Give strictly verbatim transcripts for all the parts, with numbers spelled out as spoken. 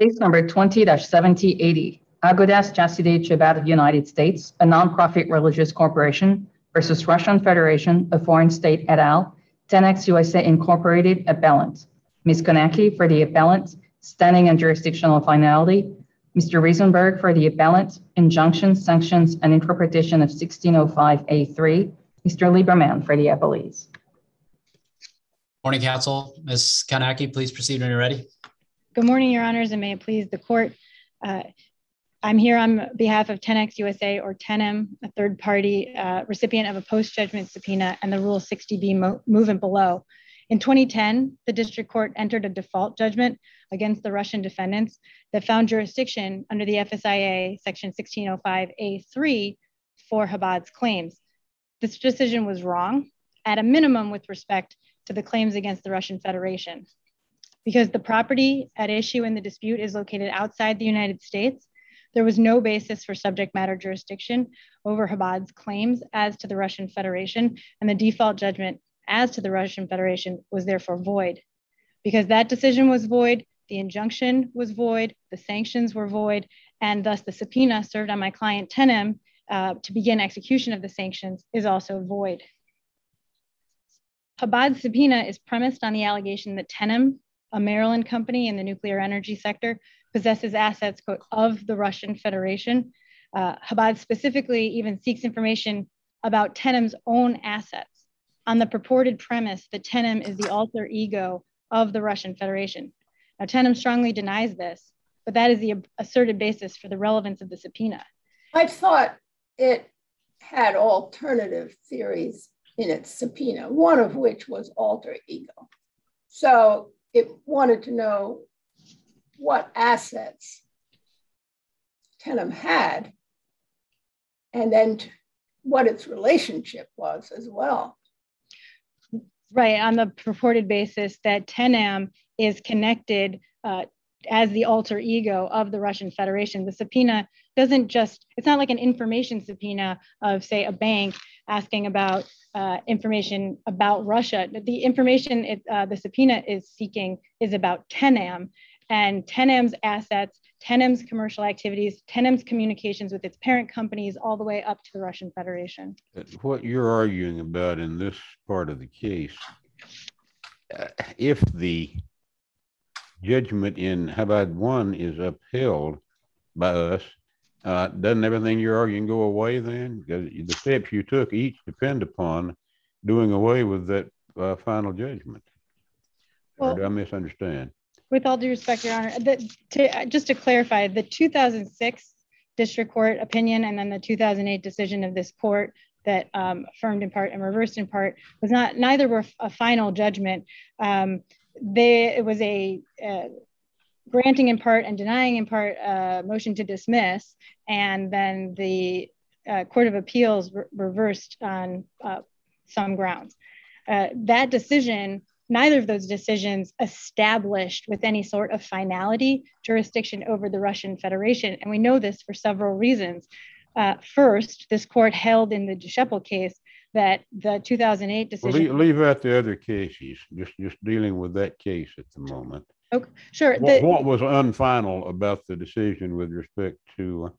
Case number twenty seventy eighty, Agudas Chasidei Chabad United States, a nonprofit religious corporation versus Russian Federation, a foreign state et al., ten X U S A Incorporated, appellant. Miz Konecki for the appellant, standing and jurisdictional finality. Mister Riesenberg for the appellant, injunction, sanctions, and interpretation of sixteen oh five A three. Mister Lieberman for the appellees. Morning, counsel. Miz Konecki, please proceed when you're ready. Good morning, Your Honors, and may it please the court. Uh, I'm here on behalf of ten X U S A, or ten M, a third party uh, recipient of a post-judgment subpoena and the Rule sixty B mo movement below. In twenty ten, the district court entered a default judgment against the Russian defendants that found jurisdiction under the F S I A section sixteen oh five A three for Chabad's claims. This decision was wrong, at a minimum with respect to the claims against the Russian Federation. Because the property at issue in the dispute is located outside the United States, there was no basis for subject matter jurisdiction over Chabad's claims as to the Russian Federation, and the default judgment as to the Russian Federation was therefore void. Because that decision was void, the injunction was void, the sanctions were void, and thus the subpoena served on my client ten M uh, to begin execution of the sanctions is also void. Chabad's subpoena is premised on the allegation that ten M, a Maryland company in the nuclear energy sector, possesses assets, quote, of the Russian Federation. Uh, Chabad specifically even seeks information about ten M's own assets on the purported premise that ten M is the alter ego of the Russian Federation. Now, ten M strongly denies this, but that is the asserted basis for the relevance of the subpoena. I thought it had alternative theories in its subpoena, one of which was alter ego. So it wanted to know what assets ten M had, and then what its relationship was as well. Right, on the purported basis that ten M is connected uh, as the alter ego of the Russian Federation. The subpoena doesn't just, it's not like an information subpoena of, say, a bank asking about uh, information about Russia. The information it, uh, the subpoena is seeking is about ten M and ten M's assets, ten M's commercial activities, ten M's communications with its parent companies, all the way up to the Russian Federation. What you're arguing about in this part of the case, uh, if the judgment in Chabad one is upheld by us, uh, doesn't everything you're arguing go away then? Because the steps you took each depend upon doing away with that uh, final judgment. Well, or do I misunderstand? With all due respect, Your Honor, the, to, just to clarify, the two thousand six district court opinion and then the two thousand eight decision of this court that um, affirmed in part and reversed in part was not, neither were a final judgment. Um, they, it was a, uh, granting in part and denying in part uh, motion to dismiss, and then the uh, Court of Appeals re reversed on uh, some grounds. Uh, that decision, neither of those decisions established with any sort of finality jurisdiction over the Russian Federation, and we know this for several reasons. Uh, first, this court held in the Dushepel case that the two thousand eight decision— Well, leave, leave out the other cases, just, just dealing with that case at the moment. Okay, sure. What, the, what was unfinal about the decision with respect to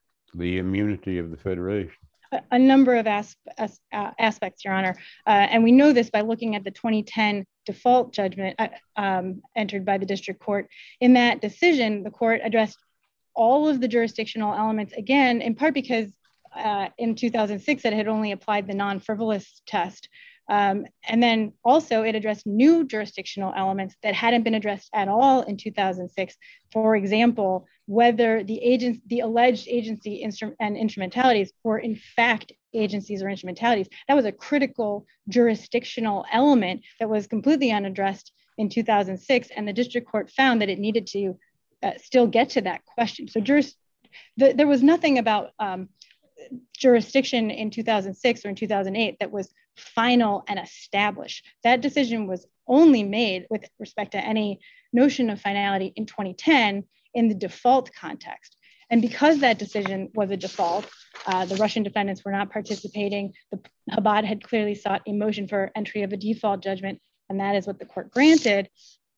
the immunity of the Federation? A, a number of as, as, uh, aspects, Your Honor. Uh, and we know this by looking at the twenty ten default judgment uh, um, entered by the district court. In that decision, the court addressed all of the jurisdictional elements, again, in part because uh, in two thousand six, it had only applied the non-frivolous test. Um, and then also it addressed new jurisdictional elements that hadn't been addressed at all in two thousand six. For example, whether the agents, the alleged agency instru and instrumentalities were in fact agencies or instrumentalities. That was a critical jurisdictional element that was completely unaddressed in two thousand six. And the district court found that it needed to uh, still get to that question. So juris, the, there was nothing about um, jurisdiction in two thousand six or in two thousand eight that was final and established. That decision was only made with respect to any notion of finality in twenty ten in the default context. And because that decision was a default, uh, the Russian defendants were not participating. The Chabad had clearly sought a motion for entry of a default judgment, and that is what the court granted.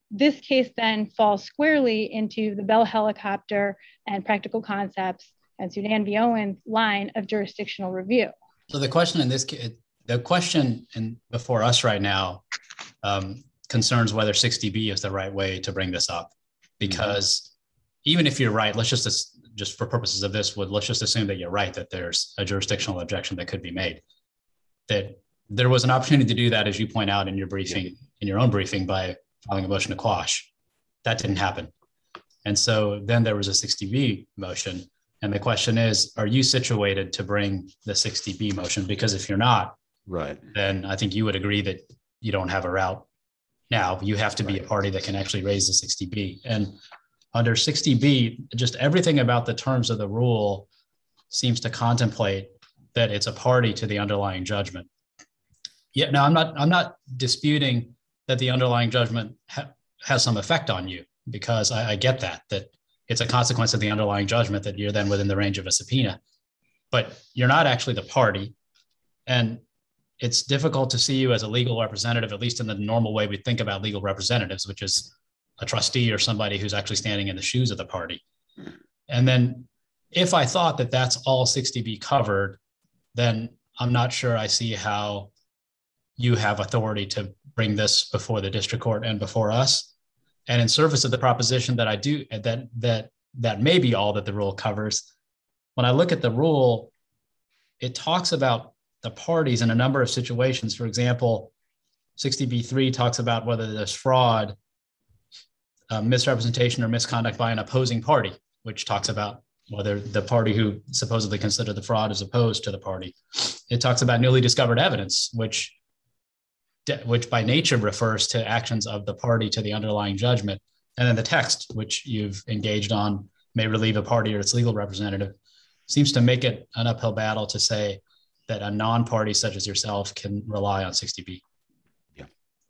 this case then falls squarely into the Bell Helicopter and Practical Concepts and Sudan v. Owens line of jurisdictional review. So the question in this case, the question in, before us right now um, concerns whether sixty B is the right way to bring this up, because mm-hmm. even if you're right, let's just, just for purposes of this, would let's just assume that you're right, that there's a jurisdictional objection that could be made. That there was an opportunity to do that, as you point out in your briefing, yeah. in your own briefing, by filing a motion to quash. That didn't happen. And so then there was a sixty B motion. And the question is, are you situated to bring the sixty B motion? Because if you're not, right, then I think you would agree that you don't have a route now. You have to be right. a party that can actually raise the sixty B. And under sixty B, just everything about the terms of the rule seems to contemplate that it's a party to the underlying judgment. Yeah, now I'm not, I'm not disputing that the underlying judgment ha- has some effect on you, because I, I get that, that it's a consequence of the underlying judgment that you're then within the range of a subpoena, but you're not actually the party. And it's difficult to see you as a legal representative, at least in the normal way we think about legal representatives, which is a trustee or somebody who's actually standing in the shoes of the party. And then if I thought that that's all sixty B covered, then I'm not sure I see how you have authority to bring this before the district court and before us. And in service of the proposition that I do, that that that may be all that the rule covers, when I look at the rule, it talks about the parties in a number of situations. For example, sixty B three talks about whether there's fraud, uh, misrepresentation, or misconduct by an opposing party, which talks about whether the party who supposedly considered the fraud is opposed to the party. It talks about newly discovered evidence, which which by nature refers to actions of the party to the underlying judgment. And then the text, which you've engaged on, may relieve a party or its legal representative, seems to make it an uphill battle to say that a non-party such as yourself can rely on sixty B. Yeah.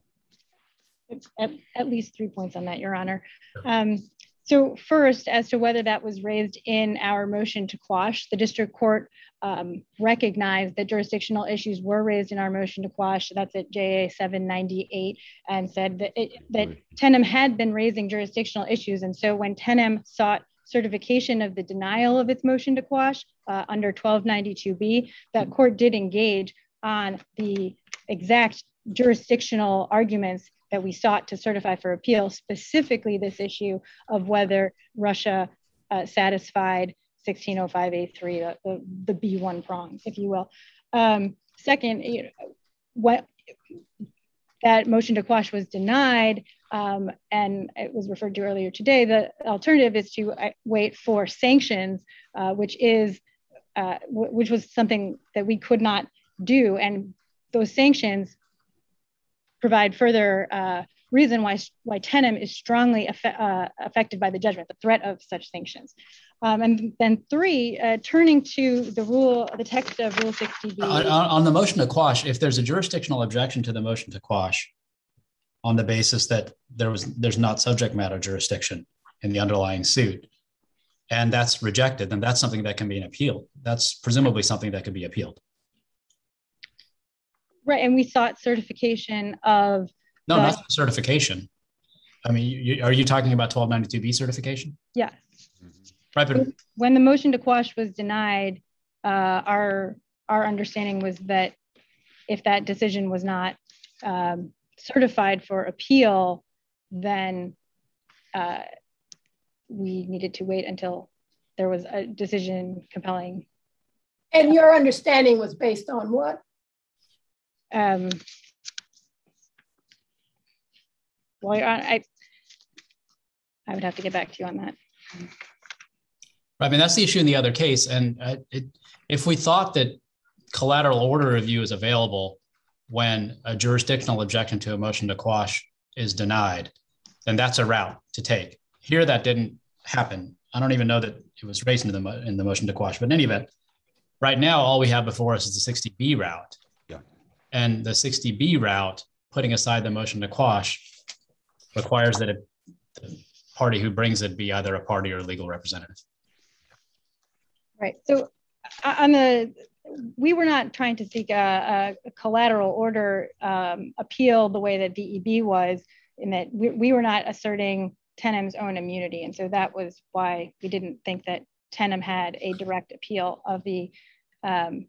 At, at least three points on that, Your Honor. Um, so first, as to whether that was raised in our motion to quash, the district court um, recognized that jurisdictional issues were raised in our motion to quash. That's at J A seven ninety-eight, and said that, it, that Tenem had been raising jurisdictional issues. And so when Tenem sought certification of the denial of its motion to quash uh, under twelve ninety-two B, that court did engage on the exact jurisdictional arguments that we sought to certify for appeal, specifically this issue of whether Russia uh, satisfied sixteen oh five A three, the, the, the B one prong, if you will. Um, second, you know, what that motion to quash was denied, um, and it was referred to earlier today. The alternative is to uh, wait for sanctions, uh, which is uh, w- which was something that we could not do, and those sanctions provide further uh, reason why why Tenem is strongly affe- uh, affected by the judgment, the threat of such sanctions. Um, and then three, uh, turning to the rule, the text of Rule sixty B. On, on the motion to quash, if there's a jurisdictional objection to the motion to quash on the basis that there was there's not subject matter jurisdiction in the underlying suit, and that's rejected, then that's something that can be appealed. That's presumably something that could be appealed. Right, and we sought certification of- No, the, not certification. I mean, you, are you talking about twelve ninety-two B certification? Yes. Right, but when the motion to quash was denied, uh, our our understanding was that if that decision was not um, certified for appeal, then uh, we needed to wait until there was a decision compelling. And your understanding was based on what? Um, well, I, I would have to get back to you on that. I mean, that's the issue in the other case. And uh, it, if we thought that collateral order review is available when a jurisdictional objection to a motion to quash is denied, then that's a route to take. Here, that didn't happen. I don't even know that it was raised in the, in the motion to quash, but in any event, right now, all we have before us is the sixty B route. Yeah. And the sixty B route, putting aside the motion to quash, requires that it, the party who brings it be either a party or a legal representative. Right. So on the, we were not trying to seek a, a collateral order um, appeal the way that D E B was. in that we, we were not asserting Tenem's own immunity. And so that was why we didn't think that Tenem had a direct appeal of the um,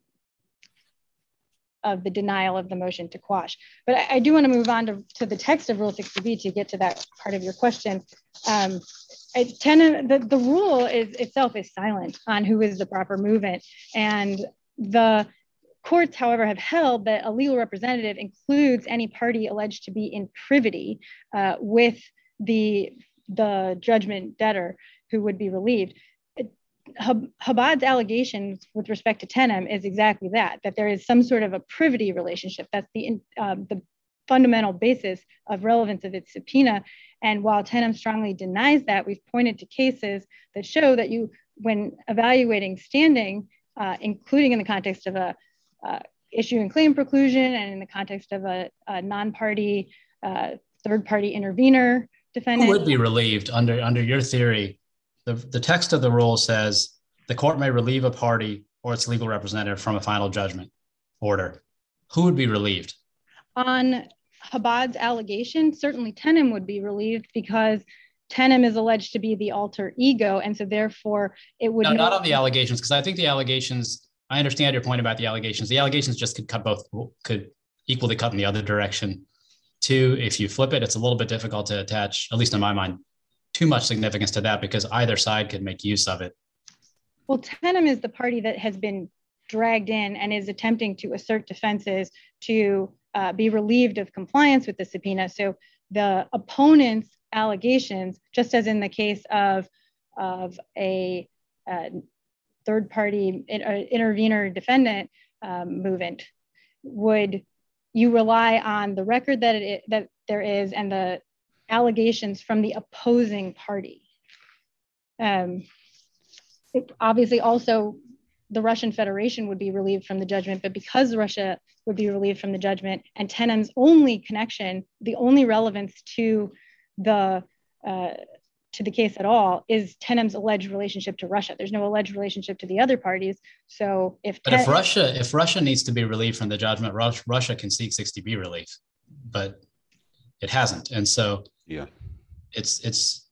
of the denial of the motion to quash. But I, I do want to move on to, to the text of Rule sixty B to get to that part of your question. Um, I, Tenem, the, the rule is itself is silent on who is the proper movant. And the courts, however, have held that a legal representative includes any party alleged to be in privity uh, with the, the judgment debtor who would be relieved. Chabad's allegations with respect to Tenem is exactly that, that there is some sort of a privity relationship. That's the, um, the fundamental basis of relevance of its subpoena. And while Tenem strongly denies that, we've pointed to cases that show that you, when evaluating standing, uh, including in the context of a uh, issue and claim preclusion and in the context of a, a non-party, uh, third-party intervener defendant. Who would be relieved under, under your theory? The, the text of the rule says the court may relieve a party or its legal representative from a final judgment order. Who would be relieved? On Chabad's allegation, certainly Tenem would be relieved because Tenem is alleged to be the alter ego. And so therefore it would- No, not on the allegations, because I think the allegations, I understand your point about the allegations. The allegations just could cut both, could equally cut in the other direction. Two, if you flip it, it's a little bit difficult to attach, at least in my mind, too much significance to that because either side could make use of it. Well, Tenem is the party that has been dragged in and is attempting to assert defenses to uh, be relieved of compliance with the subpoena. So the opponent's allegations, just as in the case of, of a uh, third-party in, uh, intervener defendant um, movement, would you rely on the record that it that there is and the allegations from the opposing party. Um, it, obviously also the Russian Federation would be relieved from the judgment, but because Russia would be relieved from the judgment and Tenem's only connection, the only relevance to the, uh, to the case at all is Tenem's alleged relationship to Russia. There's no alleged relationship to the other parties. So if- But if Russia, if Russia needs to be relieved from the judgment, Russia can seek sixty B relief, but it hasn't. And so yeah, it's it's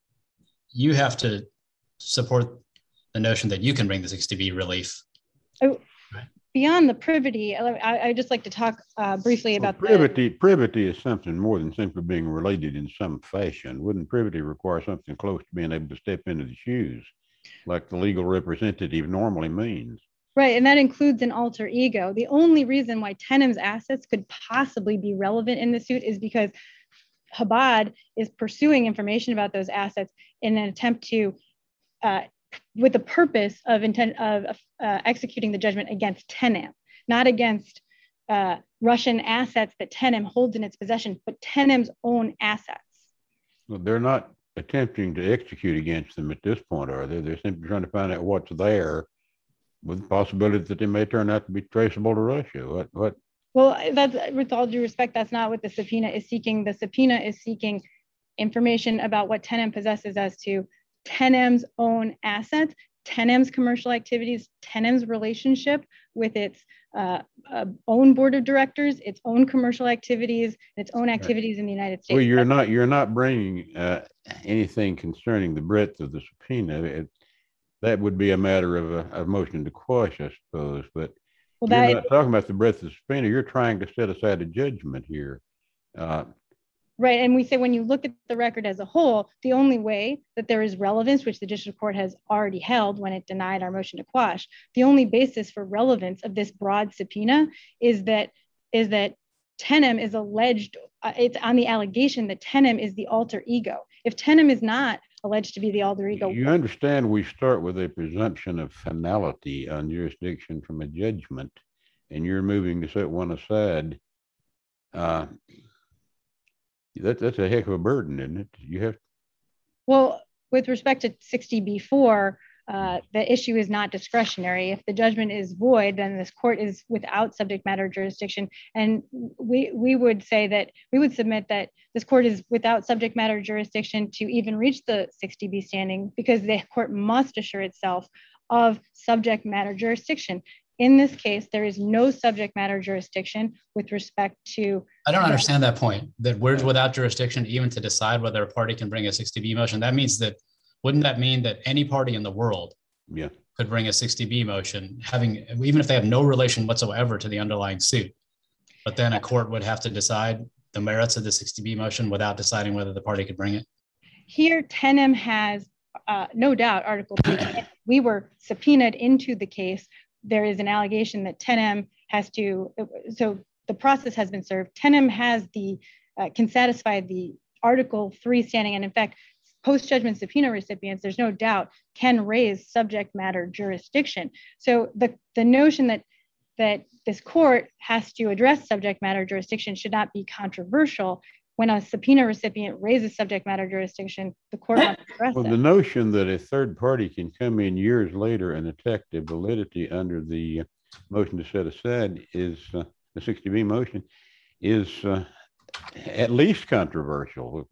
you have to support the notion that you can bring the sixty B relief. Oh, right. Beyond the privity, I, I just like to talk uh, briefly well, about privity. The... Privity is something more than simply being related in some fashion. Wouldn't privity require something close to being able to step into the shoes, like the legal representative normally means? Right, and that includes an alter ego. The only reason why Tenem's assets could possibly be relevant in the suit is because Chabad is pursuing information about those assets in an attempt to, uh, with the purpose of intent of uh, executing the judgment against Tenem, not against uh, Russian assets that Tenem holds in its possession, but Tenem's own assets. Well, they're not attempting to execute against them at this point, are they? They're simply trying to find out what's there, with the possibility that they may turn out to be traceable to Russia. What? What? Well, that's, with all due respect, that's not what the subpoena is seeking. The subpoena is seeking information about what Tenem possesses as to Tenem's own assets, Tenem's commercial activities, Tenem's relationship with its uh, uh, own board of directors, its own commercial activities, its own activities right. in the United States. Well, you're not you're not bringing uh, anything concerning the breadth of the subpoena. It, that would be a matter of a, a motion to quash, I suppose. But well, you're that, not talking about the breadth of the subpoena. You're trying to set aside a judgment here. Uh, right. And we say when you look at the record as a whole, the only way that there is relevance, which the district court has already held when it denied our motion to quash, the only basis for relevance of this broad subpoena is that is that Tenem is alleged, uh, it's on the allegation that Tenem is the alter ego. If Tenem is not alleged to be the alter ego. You understand we start with a presumption of finality on jurisdiction from a judgment, and you're moving to set one aside. Uh, that, that's a heck of a burden, isn't it? You have. Well, with respect to sixty B four, uh, the issue is not discretionary. If the judgment is void, then this court is without subject matter jurisdiction. And we, we would say that, we would submit that this court is without subject matter jurisdiction to even reach the sixty B standing because the court must assure itself of subject matter jurisdiction. in this case, there is no subject matter jurisdiction with respect to. I don't understand that point, that we're without jurisdiction even to decide whether a party can bring a sixty B motion. That means that, wouldn't that mean that any party in the world Yeah. could bring a sixty B motion, having, even if they have no relation whatsoever to the underlying suit, but then a court would have to decide the merits of the sixty B motion without deciding whether the party could bring it? Here, Tenem has uh, no doubt Article three. We were subpoenaed into the case. There is an allegation that Tenem has to, so the process has been served. Tenem has the, uh, can satisfy the Article three standing. And in fact, post-judgment subpoena recipients, there's no doubt, can raise subject matter jurisdiction. So the, the notion that, that this court has to address subject matter jurisdiction should not be controversial. When a subpoena recipient raises subject matter jurisdiction, the court must address Well, it. the notion that a third party can come in years later and attack the validity under the motion to set aside is uh, the sixty B motion is uh, at least controversial.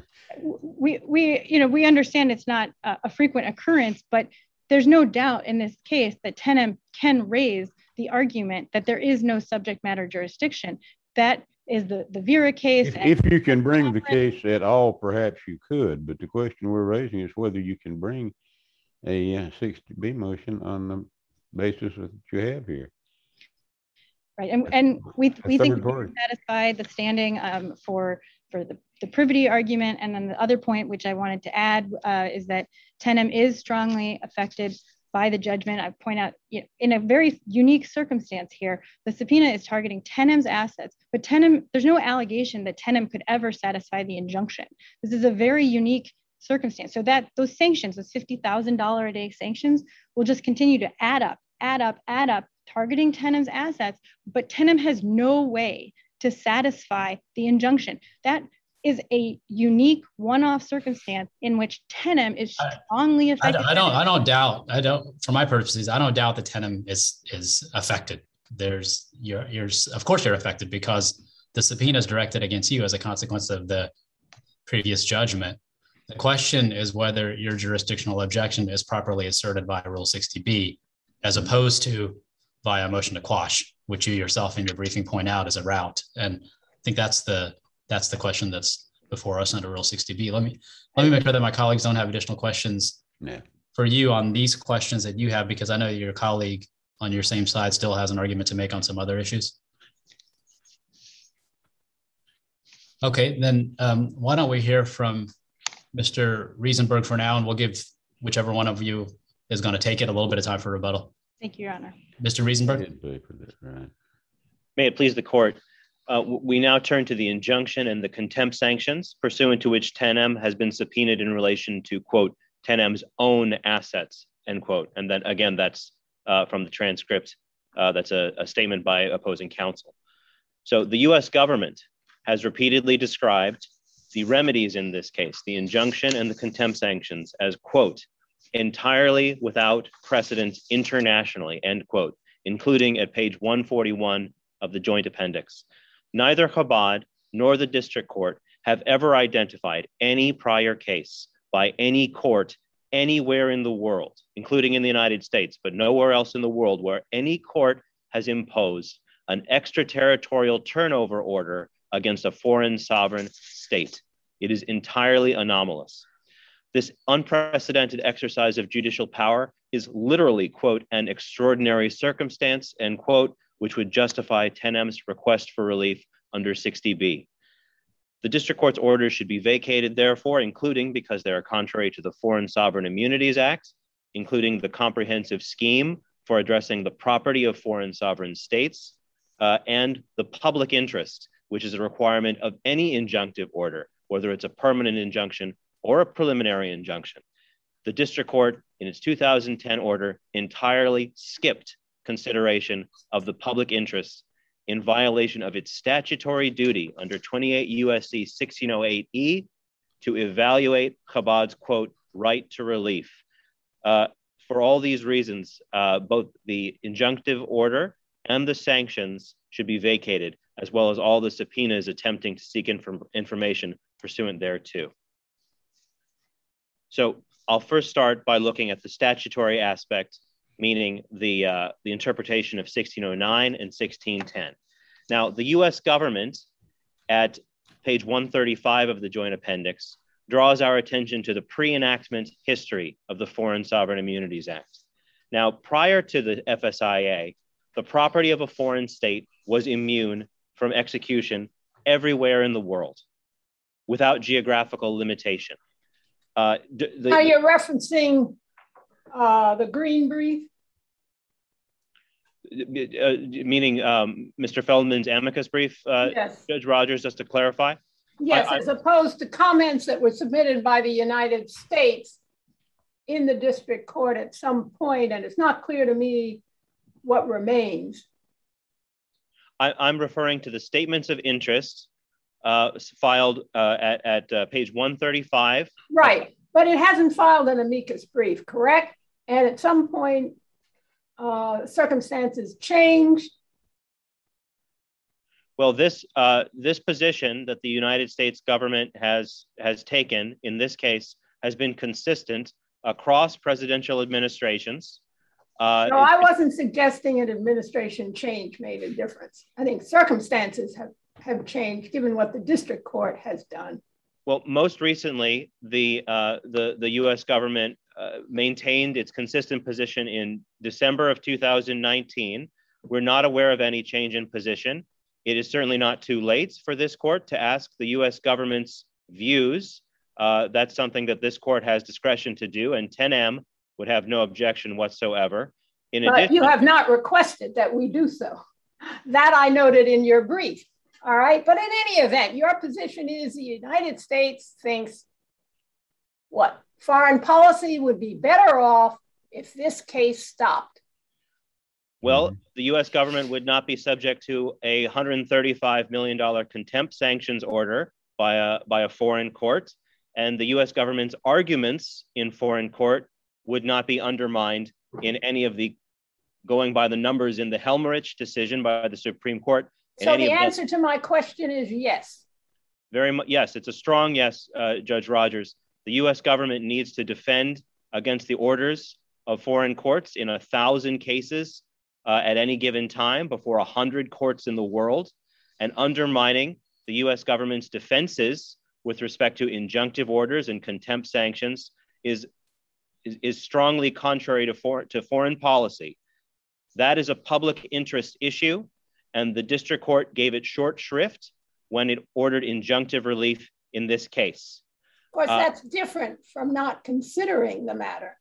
We, we, you know, we understand it's not a, a frequent occurrence, but there's no doubt in this case that Tenem can raise the argument that there is no subject matter jurisdiction. That is the, the Vera case. If, if you can bring the case at all, perhaps you could, but the question we're raising is whether you can bring a uh, sixty B motion on the basis that you have here. Right, and, and we, we think we party. can satisfy the standing um, for, for the, the privity argument. And then the other point, which I wanted to add, uh, is that Tenem is strongly affected by the judgment. I point out, you know, in a very unique circumstance here, the subpoena is targeting Tenem's assets, but Tenem, there's no allegation that Tenem could ever satisfy the injunction. This is a very unique circumstance. So that those sanctions, those fifty thousand dollars a day sanctions, will just continue to add up, add up, add up, targeting Tenem's assets, but Tenem has no way to satisfy the injunction. That is a unique one-off circumstance in which Tenem is strongly affected. I, I don't, I don't doubt, I don't, for my purposes, I don't doubt that Tenem is, is affected. There's, you're, you're, of course you're affected because the subpoena is directed against you as a consequence of the previous judgment. The question is whether your jurisdictional objection is properly asserted by Rule sixty B, as opposed to via motion to quash, which you yourself in your briefing point out is a route. And I think that's the, that's the question that's before us under Rule sixty B. Let me, let me make sure that my colleagues don't have additional questions Yeah. for you on these questions that you have, because I know your colleague on your same side still has an argument to make on some other issues. Okay, then um, why don't we hear from Mister Riesenberg for now, and we'll give whichever one of you is going to take it a little bit of time for rebuttal. Thank you, Your Honor. Mister Riesenberg. Right. May it please the court. Uh, we now turn to the injunction and the contempt sanctions pursuant to which Tenem has been subpoenaed in relation to, quote, Tenem's own assets, end quote. And then again, that's uh, from the transcript. Uh, that's a, a statement by opposing counsel. So the U S government has repeatedly described the remedies in this case, the injunction and the contempt sanctions, as, quote, entirely without precedent internationally, end quote, including at page one forty-one of the joint appendix. Neither Chabad nor the district court have ever identified any prior case by any court anywhere in the world, including in the United States, but nowhere else in the world, where any court has imposed an extraterritorial turnover order against a foreign sovereign state. It is entirely anomalous. This unprecedented exercise of judicial power is literally, quote, an extraordinary circumstance, end quote, which would justify Tenem's request for relief under sixty B. The district court's orders should be vacated, therefore, including because they are contrary to the Foreign Sovereign Immunities Act, including the comprehensive scheme for addressing the property of foreign sovereign states, uh, and the public interest, which is a requirement of any injunctive order, whether it's a permanent injunction or a preliminary injunction. The district court, in its two thousand ten order, entirely skipped consideration of the public interest in violation of its statutory duty under twenty-eight U S C sixteen oh eight E to evaluate Chabad's, quote, right to relief. Uh, for all these reasons, uh, both the injunctive order and the sanctions should be vacated, as well as all the subpoenas attempting to seek inf- information pursuant thereto. So I'll first start by looking at the statutory aspect, meaning the, uh, the interpretation of sixteen oh nine and sixteen ten. Now, the U S government at page one thirty-five of the Joint Appendix draws our attention to the pre-enactment history of the Foreign Sovereign Immunities Act. Now, prior to the F S I A, the property of a foreign state was immune from execution everywhere in the world without geographical limitation. Uh, the, Are you referencing uh, the Green Brief? Uh, meaning um, Mister Feldman's amicus brief, uh, Yes. Judge Rogers, just to clarify? Yes, I, I, as opposed to comments that were submitted by the United States in the district court at some point, and it's not clear to me what remains. I, I'm referring to the statements of interest uh, filed uh, at, at uh, page one thirty-five. Right, but it hasn't filed an amicus brief, correct? And at some point, uh, circumstances changed. Well, this uh, this position that the United States government has has taken in this case has been consistent across presidential administrations. Uh, no, I wasn't suggesting an administration change made a difference. I think circumstances have, have changed given what the district court has done. Well, most recently, the uh, the the U S government uh, maintained its consistent position in December of two thousand nineteen. We're not aware of any change in position. It is certainly not too late for this court to ask the U S government's views. Uh, that's something that this court has discretion to do, and ten M would have no objection whatsoever. In but addition, you have not requested that we do so. That I noted in your brief. All right, but in any event, your position is the United States thinks what? Foreign policy would be better off if this case stopped. Well, the U S government would not be subject to a one hundred thirty-five million dollars contempt sanctions order by a, by a foreign court, and the U S government's arguments in foreign court would not be undermined in any of the, going by the numbers in the Helmerich decision by the Supreme Court. So the answer to my question is yes. Very much, yes, it's a strong yes, uh, Judge Rogers. The U S government needs to defend against the orders of foreign courts in a thousand cases uh, at any given time before a hundred courts in the world, and undermining the U S government's defenses with respect to injunctive orders and contempt sanctions is, is, is strongly contrary to, for, to foreign policy. That is a public interest issue, and the district court gave it short shrift when it ordered injunctive relief in this case. Of course, Uh, that's different from not considering the matter.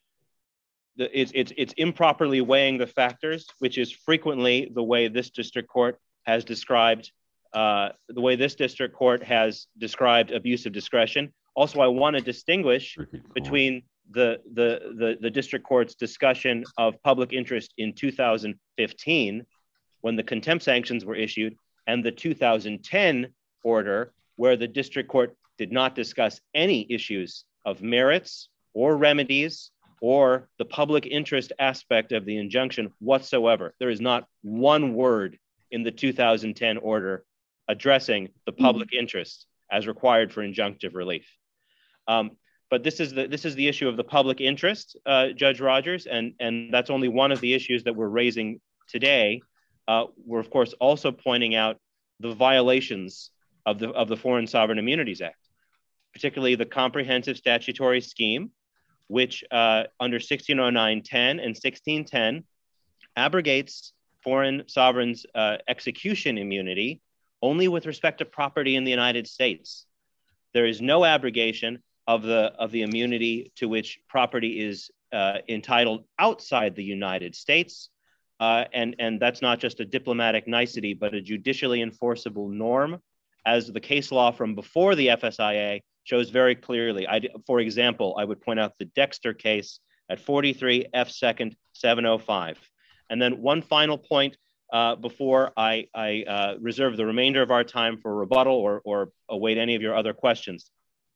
The, it's, it's, it's improperly weighing the factors, which is frequently the way this district court has described, uh, the way this district court has described abuse of discretion. Also, I want to distinguish between the, the, the, the district court's discussion of public interest in two thousand fifteen, when the contempt sanctions were issued, and the two thousand ten order, where the district court did not discuss any issues of merits or remedies or the public interest aspect of the injunction whatsoever. There is not one word in the two thousand ten order addressing the public mm-hmm. interest as required for injunctive relief. Um, but this is the this is the issue of the public interest, uh, Judge Rogers, and, and that's only one of the issues that we're raising today. Uh, we're, of course, also pointing out the violations of the, of the Foreign Sovereign Immunities Act, particularly the comprehensive statutory scheme, which uh, under sixteen oh nine ten and sixteen ten abrogates foreign sovereigns' uh, execution immunity only with respect to property in the United States. There is no abrogation of the, of the immunity to which property is uh, entitled outside the United States. Uh, and, and that's not just a diplomatic nicety, but a judicially enforceable norm, as the case law from before the F S I A shows very clearly. I, for example, I would point out the Dexter case at forty-three F second seven oh five. And then one final point uh, before I, I uh, reserve the remainder of our time for rebuttal or, or await any of your other questions.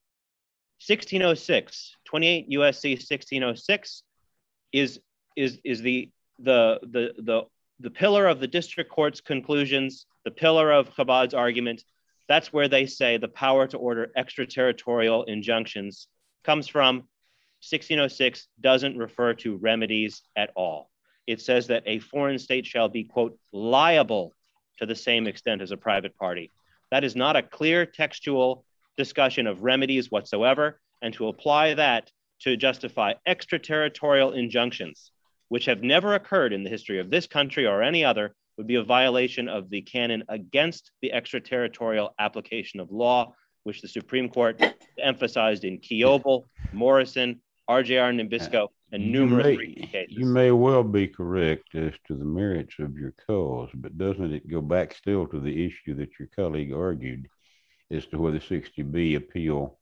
sixteen oh six, twenty-eight U S C sixteen oh six is, is, is the The, the, the, the pillar of the district court's conclusions, the pillar of Chabad's argument. That's where they say the power to order extraterritorial injunctions comes from. sixteen oh six doesn't refer to remedies at all. It says that a foreign state shall be, quote, liable to the same extent as a private party. That is not a clear textual discussion of remedies whatsoever, and to apply that to justify extraterritorial injunctions, which have never occurred in the history of this country or any other, would be a violation of the canon against the extraterritorial application of law, which the Supreme Court emphasized in Kiobel, Morrison, R J R Nabisco, and numerous you may, cases. You may well be correct as to the merits of your cause, but doesn't it go back still to the issue that your colleague argued as to whether sixty B appeal,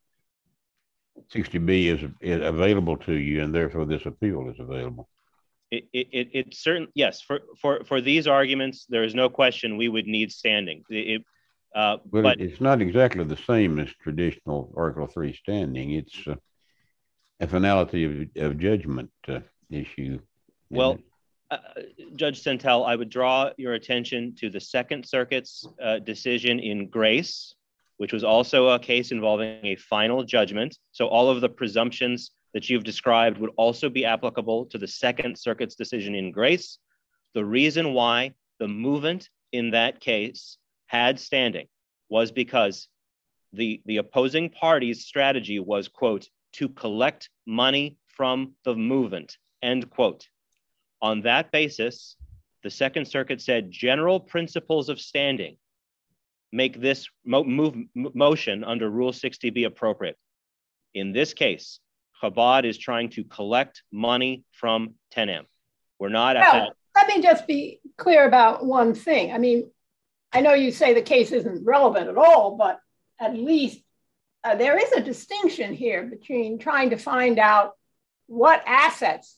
sixty B is, is available to you, and therefore this appeal is available? It, it, it certainly, yes, for, for, for these arguments, there is no question we would need standing. It, uh, well, but it's not exactly the same as traditional Article three standing. It's uh, a finality of, of judgment uh, issue. Well, uh, Judge Sentel, I would draw your attention to the Second Circuit's uh, decision in Grace, which was also a case involving a final judgment. So all of the presumptions that you've described would also be applicable to the Second Circuit's decision in Grace. The reason why the movement in that case had standing was because the, the opposing party's strategy was, quote, to collect money from the movement, end quote. On that basis, the Second Circuit said general principles of standing make this mo move, motion under Rule sixty B appropriate. In this case, Chabad is trying to collect money from ten M. We're not at well, let me just be clear about one thing. I mean, I know you say the case isn't relevant at all, but at least uh, there is a distinction here between trying to find out what assets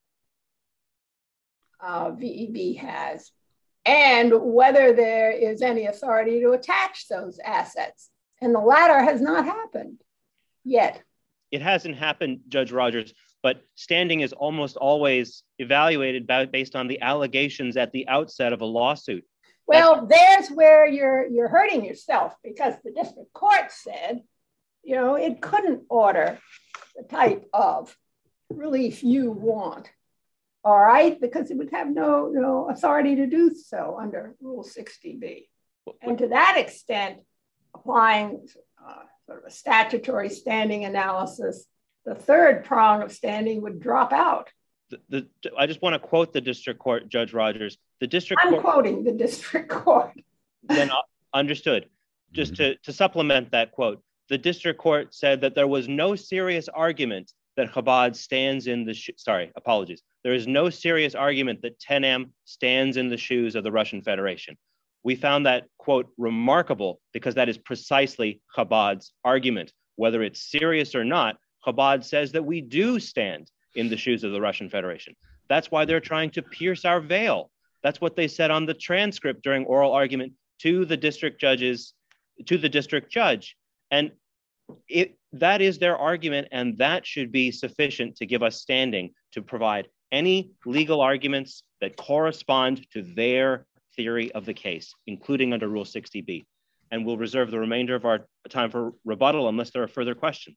uh, V E B has and whether there is any authority to attach those assets. And the latter has not happened yet. It hasn't happened, Judge Rogers, but standing is almost always evaluated by, based on the allegations at the outset of a lawsuit. Well, That's there's where you're, you're hurting yourself, because the district court said, you know, it couldn't order the type of relief you want, all right? Because it would have no, no authority to do so under Rule sixty B. And to that extent, applying uh, sort of a statutory standing analysis, the third prong of standing would drop out. The, the, I just want to quote the district court, Judge Rogers. The district I'm court, quoting the district court. Then uh, understood. Just to, to supplement that quote, the district court said that there was no serious argument that Chabad stands in the, sorry, apologies. There is no serious argument that ten M stands in the shoes of the Russian Federation. We found that, quote, remarkable because that is precisely Chabad's argument. Whether it's serious or not, Chabad says that we do stand in the shoes of the Russian Federation. That's why they're trying to pierce our veil. That's what they said on the transcript during oral argument to the district judges, to the district judge. And it, that is their argument, and that should be sufficient to give us standing to provide any legal arguments that correspond to their theory of the case, including under Rule sixty B. And we'll reserve the remainder of our time for rebuttal unless there are further questions.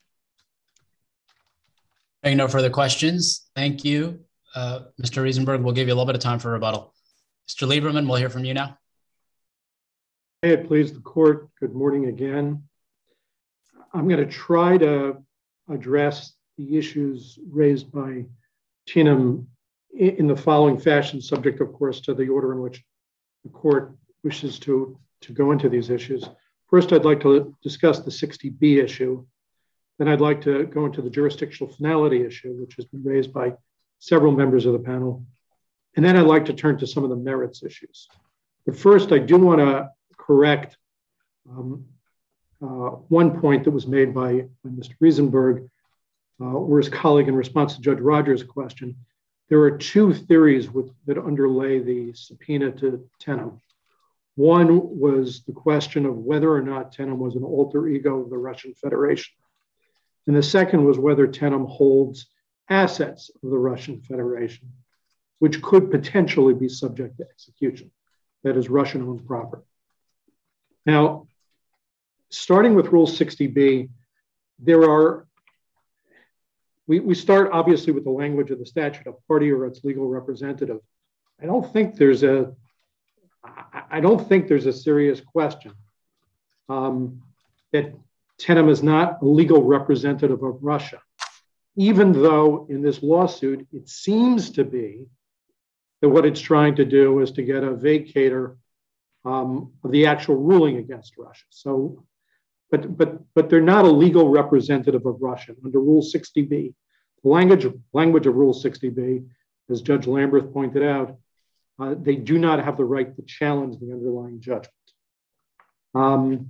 Having no further questions, thank you. Uh, Mister Riesenberg, we'll give you a little bit of time for rebuttal. Mister Lieberman, we'll hear from you now. May it please the court, good morning again. I'm going to try to address the issues raised by Tinem in the following fashion, subject, of course, to the order in which the court wishes to, to go into these issues. First, I'd like to discuss the sixty B issue. Then I'd like to go into the jurisdictional finality issue, which has been raised by several members of the panel. And then I'd like to turn to some of the merits issues. But first, I do want to correct um, uh, one point that was made by, by Mister Riesenberg, uh, or his colleague in response to Judge Rogers' question. There are two theories with, that underlay the subpoena to ten M. One was the question of whether or not ten M was an alter ego of the Russian Federation. And the second was whether ten M holds assets of the Russian Federation, which could potentially be subject to execution, that is Russian-owned property. Now, starting with Rule sixty B, there are we, we start obviously with the language of the statute, a party or its legal representative. I don't think there's a, I, I don't think there's a serious question um, that Tenem is not a legal representative of Russia, even though in this lawsuit, it seems to be that what it's trying to do is to get a vacator um, of the actual ruling against Russia. So, but, but, but they're not a legal representative of Russia under Rule sixty B. The language, language of Rule sixty B, as Judge Lamberth pointed out, uh, they do not have the right to challenge the underlying judgment. Um,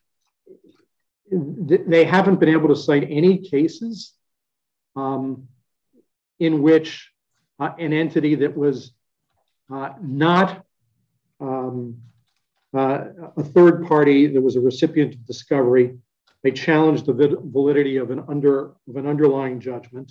they haven't been able to cite any cases um, in which uh, an entity that was uh, not um, uh, a third party that was a recipient of discovery, they challenged the validity of an under of an underlying judgment.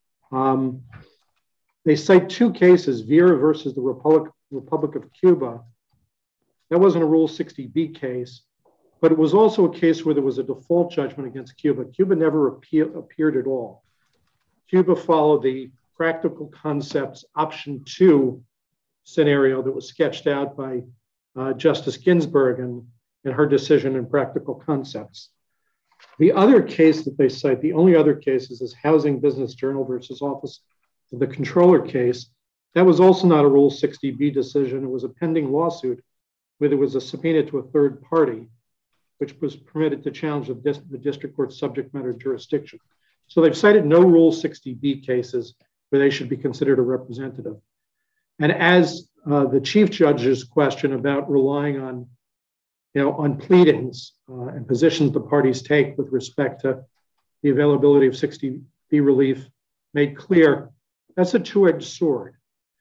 Um, they cite two cases: Vera versus the Republic Republic of Cuba. That wasn't a Rule sixty B case, but it was also a case where there was a default judgment against Cuba. Cuba never appeal, appeared at all. Cuba followed the practical concepts option two scenario that was sketched out by uh, Justice Ginsburg in, in her decision in Practical Concepts. The other case that they cite, the only other case, is this Housing Business Journal versus Office of the Comptroller case. That was also not a Rule sixty B decision. It was a pending lawsuit where there was a subpoena to a third party, which was permitted to challenge the, dis the district court's subject matter jurisdiction. So they've cited no Rule sixty B cases where they should be considered a representative. And as uh, the Chief Judge's question about relying on, you know, on pleadings uh, and positions the parties take with respect to the availability of sixty B relief made clear, that's a two-edged sword.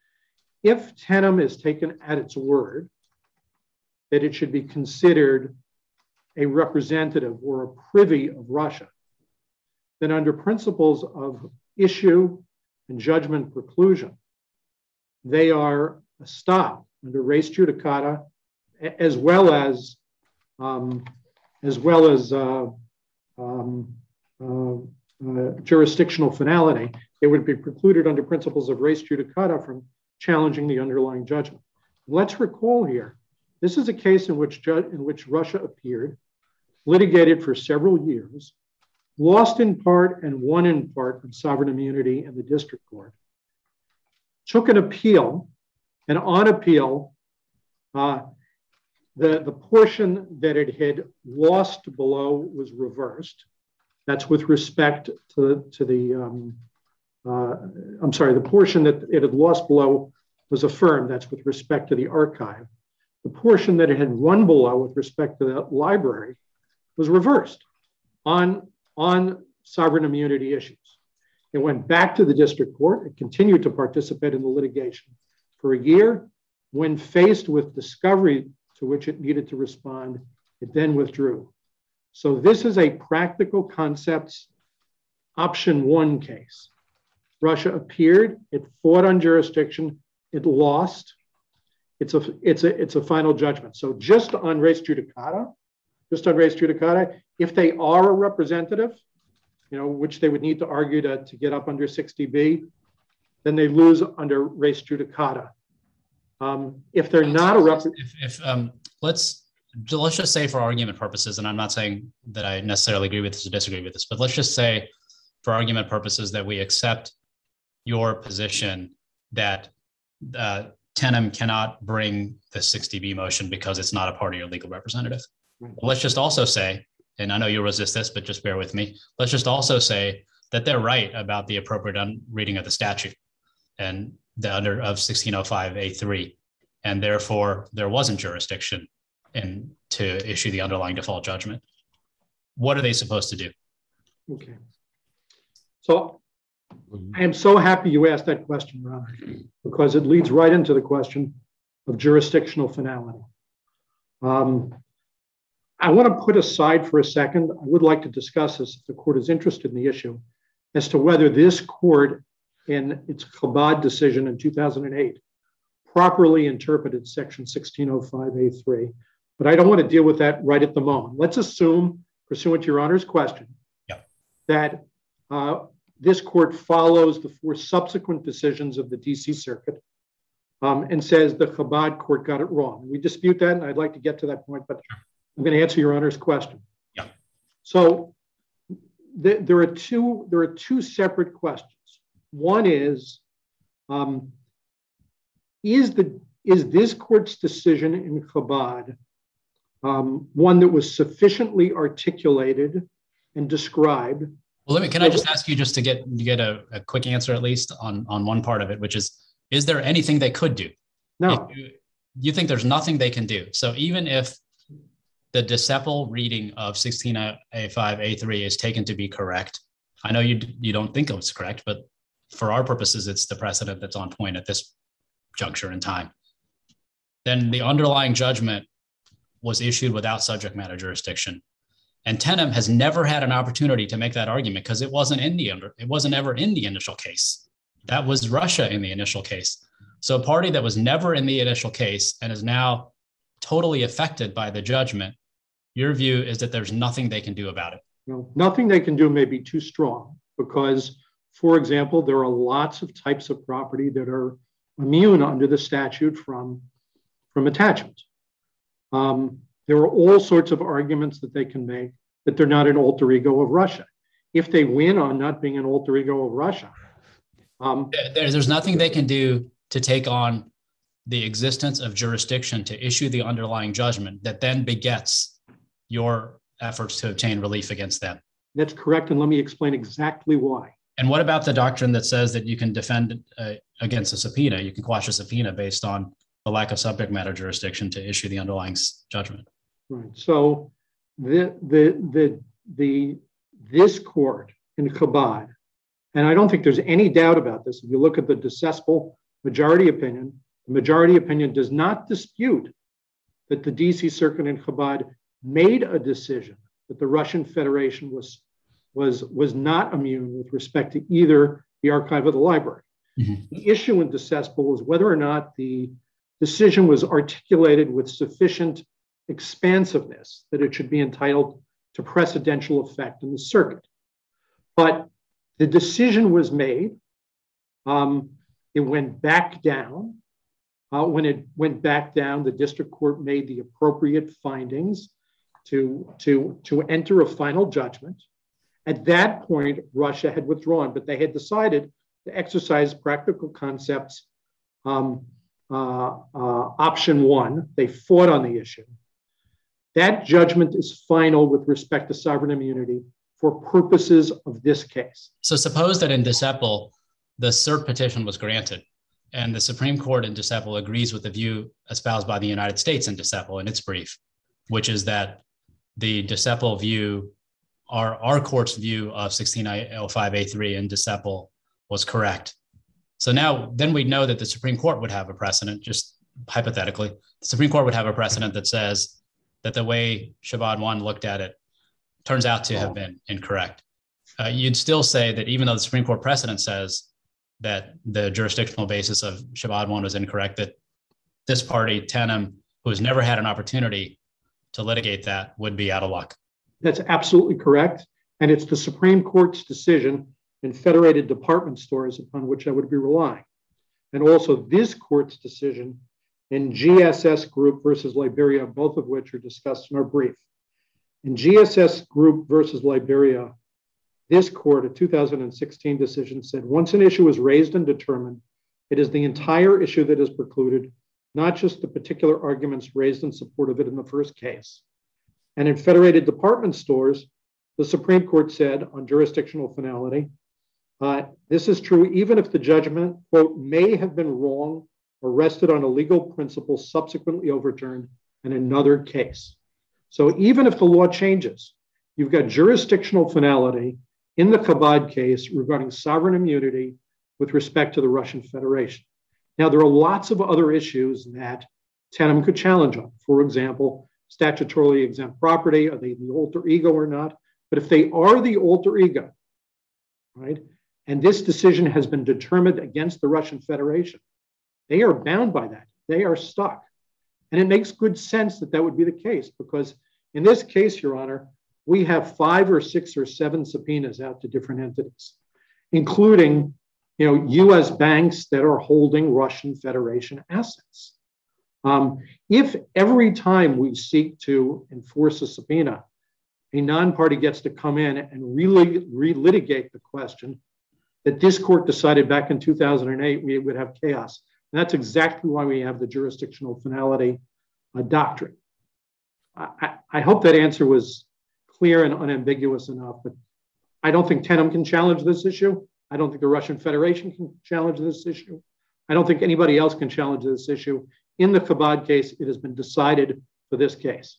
If Tenem is taken at its word that it should be considered a representative or a privy of Russia, then under principles of issue and judgment preclusion, they are stopped under res judicata, as well as um, as well as uh, um, uh, uh, jurisdictional finality. They would be precluded under principles of res judicata from challenging the underlying judgment. Let's recall here, this is a case in which in which Russia appeared, litigated for several years, lost in part and won in part on sovereign immunity in the district court, took an appeal, and on appeal, uh, the, the portion that it had lost below was reversed. That's with respect to, to the, um, uh, I'm sorry, the portion that it had lost below was affirmed. That's with respect to the archive. The portion that it had won below with respect to the library was reversed on, on sovereign immunity issues. It went back to the district court. It continued to participate in the litigation for a year. When faced with discovery to which it needed to respond, it then withdrew. So this is a practical concepts option one case. Russia appeared, it fought on jurisdiction, it lost. It's a, it's a, it's a final judgment. So just on res judicata, just on res judicata, if they are a representative, you know, which they would need to argue to, to get up under sixty B, then they lose under res judicata. Um, if they're not a representative, if, if um, let's let's just say for argument purposes, and I'm not saying that I necessarily agree with this or disagree with this, but let's just say for argument purposes that we accept your position that uh, Tenem cannot bring the sixty B motion because it's not a party or legal representative. Right. Let's just also say, and I know you'll resist this, but just bear with me. Let's just also say that they're right about the appropriate reading of the statute and the under of sixteen oh five A three, and therefore there wasn't jurisdiction in to issue the underlying default judgment. What are they supposed to do? Okay. So I am so happy you asked that question, Robert, because it leads right into the question of jurisdictional finality. Um, I want to put aside for a second, I would like to discuss this if the court is interested in the issue, as to whether this court in its Chabad decision in two thousand eight properly interpreted section sixteen oh five A three, but I don't want to deal with that right at the moment. Let's assume, pursuant to your Honor's question, yep. that uh, this court follows the four subsequent decisions of the D C Circuit um, and says the Chabad court got it wrong. We dispute that, and I'd like to get to that point, but I'm going to answer your Honor's question. Yeah. So th there are two there are two separate questions. One is, um, is the is this court's decision in Chabad um, one that was sufficiently articulated and described? Well, let me, can I just ask you just to get to get a, a quick answer at least on, on one part of it, which is, is there anything they could do? No. You, you think there's nothing they can do. So even if the DeCepel reading of sixteen A five A three is taken to be correct, I know you you don't think it's correct, but for our purposes, it's the precedent that's on point at this juncture in time. Then the underlying judgment was issued without subject matter jurisdiction. And Tenem has never had an opportunity to make that argument because it wasn't in the under, it wasn't ever in the initial case. That was Russia in the initial case. So a party that was never in the initial case and is now totally affected by the judgment, your view is that there's nothing they can do about it. No, nothing they can do may be too strong because, for example, there are lots of types of property that are immune under the statute from, from attachment. Um, there are all sorts of arguments that they can make that they're not an alter ego of Russia. If they win on not being an alter ego of Russia. Um, there, there's nothing they can do to take on the existence of jurisdiction to issue the underlying judgment that then begets your efforts to obtain relief against them. That's correct. And let me explain exactly why. And what about the doctrine that says that you can defend uh, against a subpoena? You can quash a subpoena based on the lack of subject matter jurisdiction to issue the underlying judgment. Right. So the the the the this court in Chabad, and I don't think there's any doubt about this. If you look at the DeCepel majority opinion, the majority opinion does not dispute that the D C Circuit in Chabad made a decision that the Russian Federation was was was not immune with respect to either the archive or the library. Mm-hmm. The issue in DeCepel was whether or not the decision was articulated with sufficient expansiveness that it should be entitled to precedential effect in the circuit. But the decision was made. Um, it went back down. Uh, when it went back down, the district court made the appropriate findings to, to, to enter a final judgment. At that point, Russia had withdrawn, but they had decided to exercise practical concepts. Um, uh, uh, option one, they fought on the issue. That judgment is final with respect to sovereign immunity for purposes of this case. So suppose that in DeCepel, the cert petition was granted and the Supreme Court in DeCepel agrees with the view espoused by the United States in DeCepel in its brief, which is that the DeCepel view, our, our court's view of sixteen oh five A three in DeCepel was correct. So now then we know that the Supreme Court would have a precedent, just hypothetically, the Supreme Court would have a precedent that says that the way Chabad one looked at it turns out to have been incorrect. Uh, you'd still say that even though the Supreme Court precedent says that the jurisdictional basis of Chabad one was incorrect, that this party, Tenem, who has never had an opportunity to litigate that, would be out of luck. That's absolutely correct. And it's the Supreme Court's decision in Federated Department Stores upon which I would be relying. And also this court's decision in G S S Group versus Liberia, both of which are discussed in our brief. In G S S Group versus Liberia, this court, a two thousand sixteen decision, said once an issue is raised and determined, it is the entire issue that is precluded, not just the particular arguments raised in support of it in the first case. And in Federated Department Stores, the Supreme Court said on jurisdictional finality, uh, this is true even if the judgment, quote, may have been wrong or rested on a legal principle subsequently overturned in another case. So even if the law changes, you've got jurisdictional finality in the Chabad case regarding sovereign immunity with respect to the Russian Federation. Now, there are lots of other issues that Tenem could challenge on. For example, statutorily exempt property, are they the alter ego or not? But if they are the alter ego, right, and this decision has been determined against the Russian Federation, they are bound by that. They are stuck. And it makes good sense that that would be the case because in this case, Your Honor, we have five or six or seven subpoenas out to different entities. including, you know, U S banks that are holding Russian Federation assets. Um, if every time we seek to enforce a subpoena, a non-party gets to come in and relitigate the question that this court decided back in two thousand eight, we would have chaos. And that's exactly why we have the jurisdictional finality uh, doctrine. I, I hope that answer was clear and unambiguous enough, but I don't think Tenem can challenge this issue. I don't think the Russian Federation can challenge this issue. I don't think anybody else can challenge this issue. In the Chabad case, it has been decided for this case.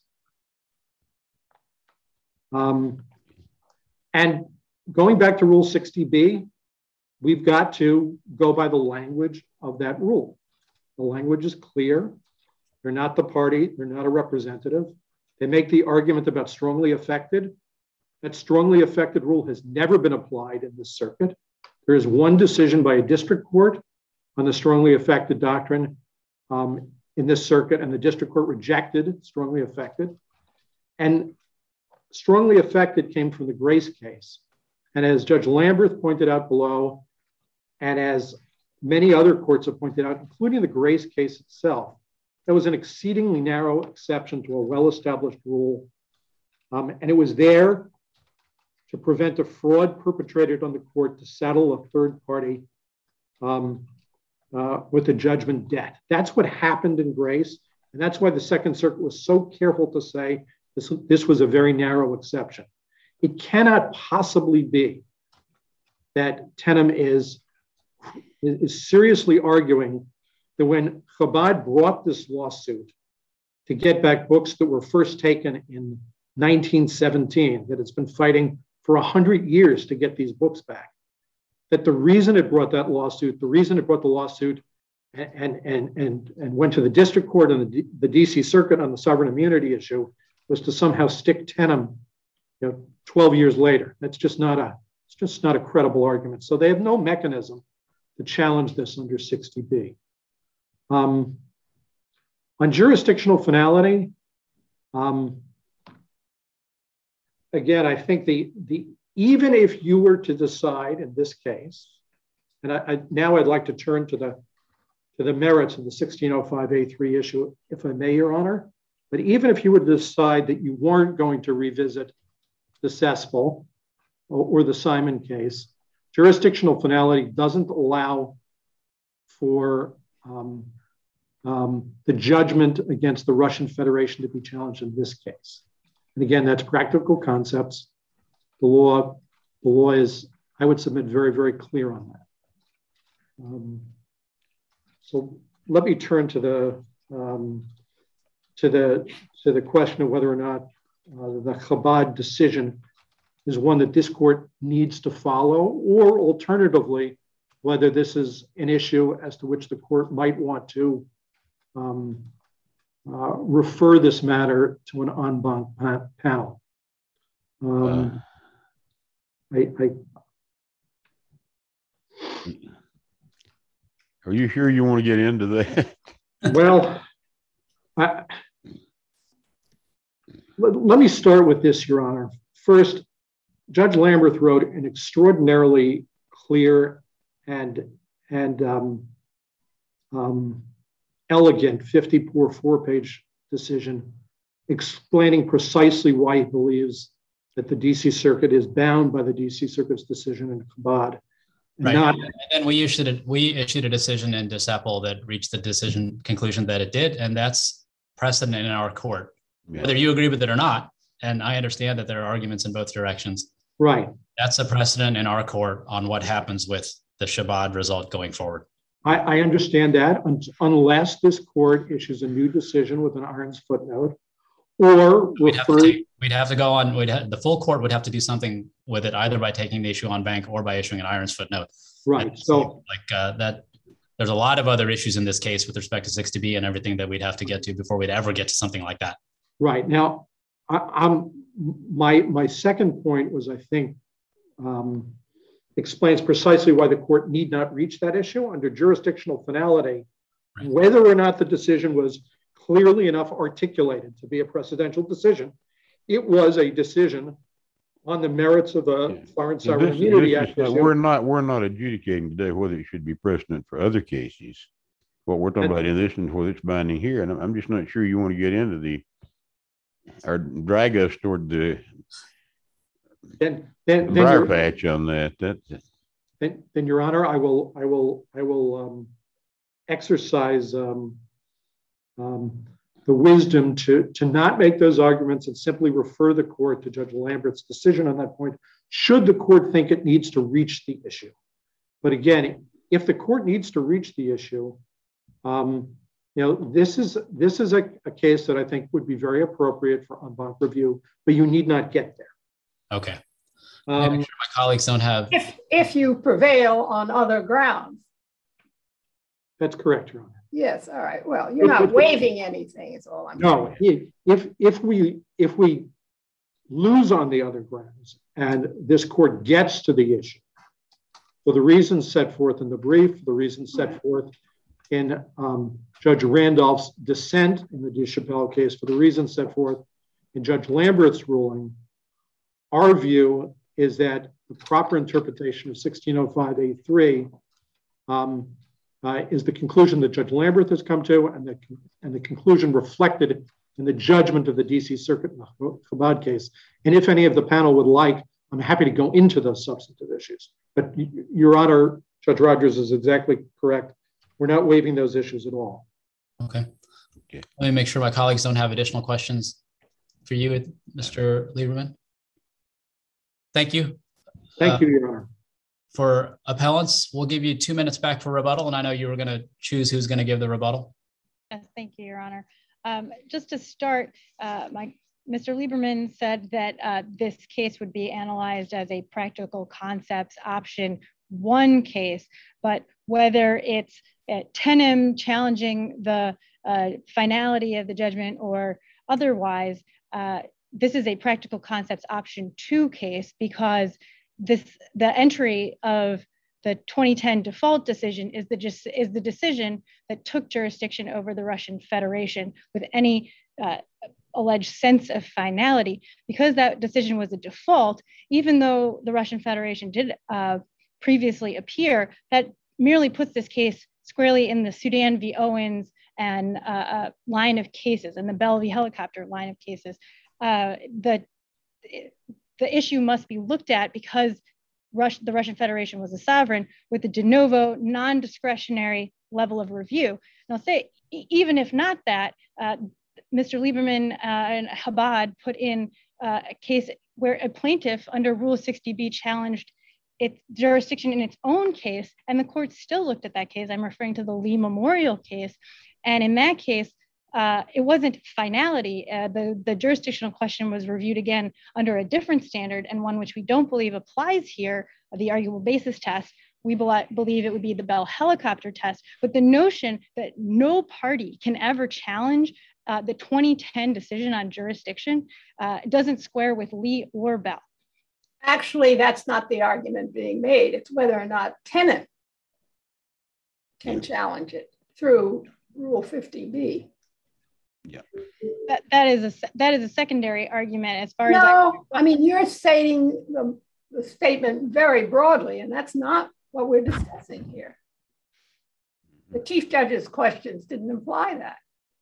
Um, and going back to Rule sixty B, we've got to go by the language of that rule. The language is clear. They're not the party. They're not a representative. They make the argument about strongly affected. That strongly affected rule has never been applied in this circuit. There is one decision by a district court on the strongly affected doctrine um, in this circuit, and the district court rejected strongly affected. And strongly affected came from the Grace case. And as Judge Lamberth pointed out below, and as many other courts have pointed out, including the Grace case itself, that was an exceedingly narrow exception to a well-established rule. Um, and it was there to prevent a fraud perpetrated on the court to settle a third party um, uh, with a judgment debt. That's what happened in Grace. And that's why the Second Circuit was so careful to say this, this was a very narrow exception. It cannot possibly be that Tenem is, is seriously arguing that when Chabad brought this lawsuit to get back books that were first taken in nineteen seventeen, that it's been fighting for one hundred years to get these books back, that the reason it brought that lawsuit, the reason it brought the lawsuit and, and, and, and went to the district court and the, the D C Circuit on the sovereign immunity issue was to somehow stick Tenem, you know, twelve years later. That's just not a, it's just not a credible argument. So they have no mechanism to challenge this under sixty B. Um, on jurisdictional finality, um, again, I think the, the even if you were to decide in this case, and I, I, now I'd like to turn to the, to the merits of the sixteen oh five A three issue, if I may, Your Honor, but even if you were to decide that you weren't going to revisit the Cesspool or, or the Simon case, jurisdictional finality doesn't allow for um, um, the judgment against the Russian Federation to be challenged in this case. And again, that's practical concepts. The law, the law is, I would submit, very, very clear on that. Um, so let me turn to the um, to the to the question of whether or not uh, the Chabad decision is one that this court needs to follow, or alternatively, whether this is an issue as to which the court might want to um, uh, refer this matter to an en banc pa panel. Um, uh, I, I, Are you sure you want to get into that? Well, I, let, let me start with this, Your Honor. First, Judge Lamberth wrote an extraordinarily clear and, and um, um, elegant fifty-four four-page decision explaining precisely why he believes that the D C Circuit is bound by the D C Circuit's decision in Chabad. Right. Not, and then we issued a, we issued a decision in DeSapple that reached the decision conclusion that it did, and that's precedent in our court, yeah. Whether you agree with it or not. And I understand that there are arguments in both directions. Right. That's a precedent in our court on what happens with the Chabad result going forward. I, I understand that unless this court issues a new decision with an Irons footnote, or we'd refer. Have to take, we'd have to go on. We'd have, the full court would have to do something with it, either by taking the issue on bank or by issuing an Irons footnote. Right. And so, like uh, that, there's a lot of other issues in this case with respect to sixty B and everything that we'd have to get to before we'd ever get to something like that. Right. Now, I, I'm my my second point was, I think, um, explains precisely why the court need not reach that issue under jurisdictional finality, right. Whether or not the decision was clearly enough articulated to be a precedential decision. It was a decision on the merits of the Yeah. Foreign So Sovereign this- Immunity this is Act not- issue. We're not, we're not adjudicating today whether it should be precedent for other cases. What we're talking And- about in this and whether it's binding here, and I'm, I'm just not sure you want to get into the, or drag us toward the Then, then, then, briar your, patch on that. That, then, then, Your Honor, I will, I will, I will um, exercise um, um, the wisdom to, to not make those arguments and simply refer the court to Judge Lambert's decision on that point, should the court think it needs to reach the issue. But again, if the court needs to reach the issue, um, you know, this is this is a, a case that I think would be very appropriate for en banc review, but you need not get there. Okay. Um, Make sure my colleagues don't have. If, if you prevail on other grounds. that's correct, Your Honor. Yes, all right. Well, you're not waiving anything, is all I'm No, saying. if if we if we lose on the other grounds and this court gets to the issue for the reasons set forth in the brief, the reasons set forth in um, Judge Randolph's dissent in the DeChapelle case, for the reasons set forth in Judge Lambert's ruling, our view is that the proper interpretation of sixteen oh five A three um, uh, is the conclusion that Judge Lambert has come to, and the, and the conclusion reflected in the judgment of the D C Circuit in the Chabad case. And if any of the panel would like, I'm happy to go into those substantive issues. But Your Honor, Judge Rogers is exactly correct. We're not waiving those issues at all. Okay. Okay. Let me make sure my colleagues don't have additional questions for you, Mister Lieberman. Thank you. Thank uh, you, Your Honor. For appellants, we'll give you two minutes back for rebuttal, and I know you were going to choose who's going to give the rebuttal. Yes, thank you, Your Honor. Um, just to start, uh, my Mister Lieberman said that uh, this case would be analyzed as a practical concepts option one case, but whether it's at Tenem challenging the uh, finality of the judgment or otherwise, uh, this is a practical concepts option two case because this the entry of the twenty ten default decision is the just is the decision that took jurisdiction over the Russian Federation with any uh, alleged sense of finality. Because that decision was a default, even though the Russian Federation did uh, previously appear, that merely puts this case squarely in the Sudan v. Owens and uh, uh, line of cases and the Bell v. Helicopter line of cases. Uh, the the issue must be looked at because Rush, the Russian Federation was a sovereign with a de novo non-discretionary level of review. And I'll say, even if not that, uh, Mister Lieberman uh, and Chabad put in uh, a case where a plaintiff under Rule sixty B challenged its jurisdiction in its own case, and the court still looked at that case. I'm referring to the Lee Memorial case. And in that case, Uh, it wasn't finality. Uh, the, the jurisdictional question was reviewed again under a different standard and one which we don't believe applies here, the arguable basis test. We be- believe it would be the Bell Helicopter test, but the notion that no party can ever challenge uh, the twenty ten decision on jurisdiction uh, doesn't square with Lee or Bell. Actually, that's not the argument being made. It's whether or not Tenet can challenge it through Rule fifty B. Yeah, That, that is a that is a secondary argument as far no, as I, I mean you're stating the, the statement very broadly, and that's not what we're discussing here. The Chief Judge's questions didn't imply that.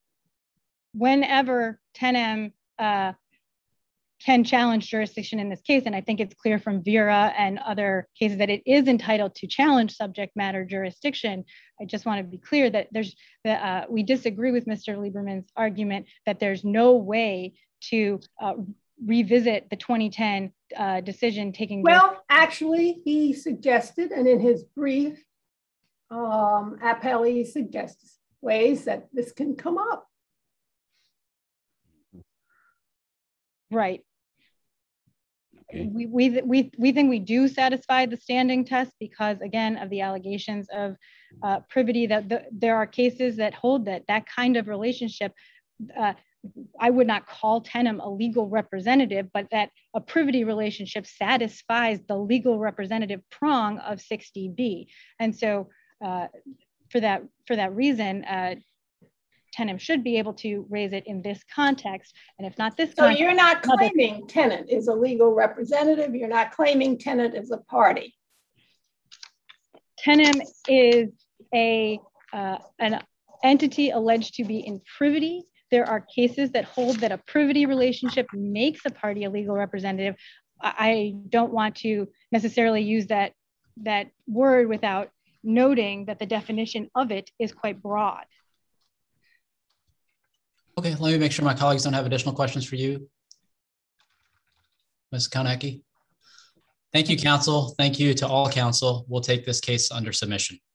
Whenever Tenem uh, can challenge jurisdiction in this case, and I think it's clear from Vera and other cases that it is entitled to challenge subject matter jurisdiction. I just want to be clear that there's that uh, we disagree with Mister Lieberman's argument that there's no way to uh, revisit the twenty ten uh, decision taking. Well, actually, he suggested, and in his brief, um, appellee suggests ways that this can come up. Right. okay. We, we, we, we think we do satisfy the standing test because, again, of the allegations of uh, privity, that the, there are cases that hold that that kind of relationship, uh, I would not call Tenem a legal representative, but that a privity relationship satisfies the legal representative prong of sixty B. And so uh, for that for that reason, uh, Tenem should be able to raise it in this context. And if not this So context, you're not claiming tenant is a legal representative. You're not claiming tenant is a party. Tenem is a uh, an entity alleged to be in privity. There are cases that hold that a privity relationship makes a party a legal representative. I don't want to necessarily use that, that word without noting that the definition of it is quite broad. Okay, let me make sure my colleagues don't have additional questions for you. Miz Konecki. Thank you, counsel. Thank you to all counsel. We'll take this case under submission.